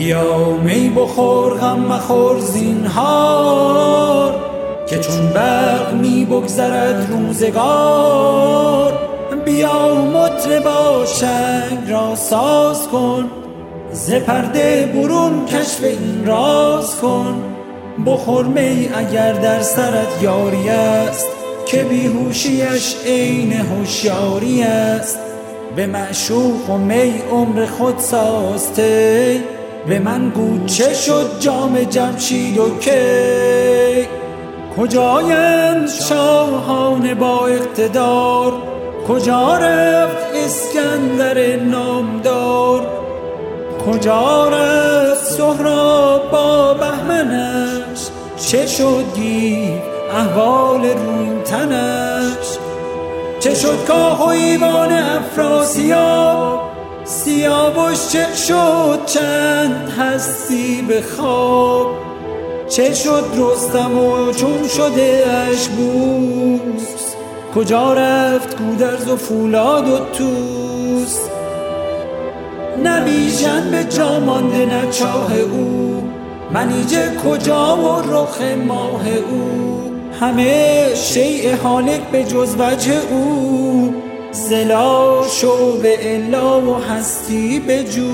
بیا می بخور غم مخور زینهار، که چون برق می بگذرد روزگار. بیا مطربا شنگ را ساز کن، ز پرده برون کشف این راز کن. بخور می اگر در سرت یاری است، که بیهوشیش عین هوشیاری است. به معشوق و می عمر خود سازته، به من گو چه شد جام جمشید و کی؟ کجایند شاهان با اقتدار، کجا رفت اسکندر نامدار؟ کجا رفت سهراب با بهمنش؟ چه شد گیو احوال روی تنش؟ چه شد کاه و ایوان افراسیاب؟ سیاوش چه شد چند هستی به خواب؟ چه شد رستم و چون شده اش بوس؟ کجا رفت گودرز و فولاد و توس؟ نه بیژن به جا مانده نه چاه او، منیژه کجا و رخ ماه او؟ همه شیء هالک به جز وجه او، زلا شو به الا و هستی بجو.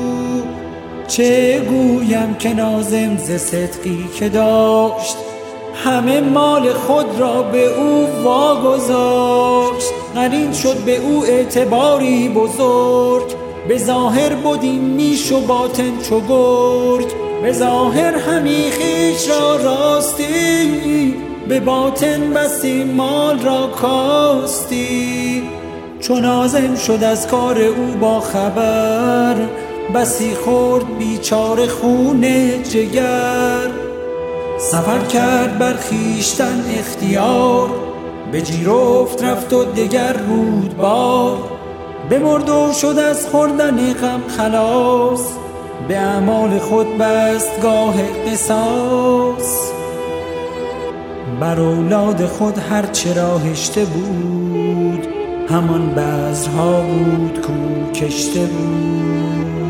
چه گویم که ناظم ز صدقی که داشت، همه مال خود را به او واگذاشت. قرین شد به او اعتباری بزرگ، به ظاهر بودی میش و باطن چو گرگ. به ظاهر همی خویش را راستی، به باطن بسی مال را کاستی. چون ناظم شد از کار او با خبر، بسی خورد بیچاره خون جگر. سفر کرد بر خویشتن اختیار، به جیرفت رفت و دگر رودبار. بمرد و شد از خوردن غم خلاص، به اعمال خود بست گاه قصاص. بر اولاد خود هر چه را هشته بود، همان بذرها بود کو کشته بود.